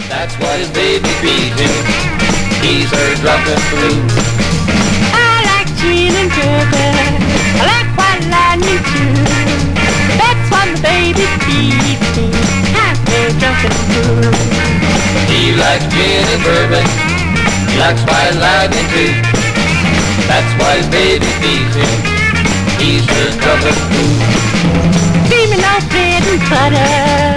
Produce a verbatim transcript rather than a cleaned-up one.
That's what his baby feeds him. He's her drunken blue. I like gin and turkey. I like white lightning too. That's what my baby feeds me. I'm her drunken blue. He likes gin and bourbon. He likes white lightning too. That's what his baby feeds him. He's her drunken blue. Give me no bread and butter.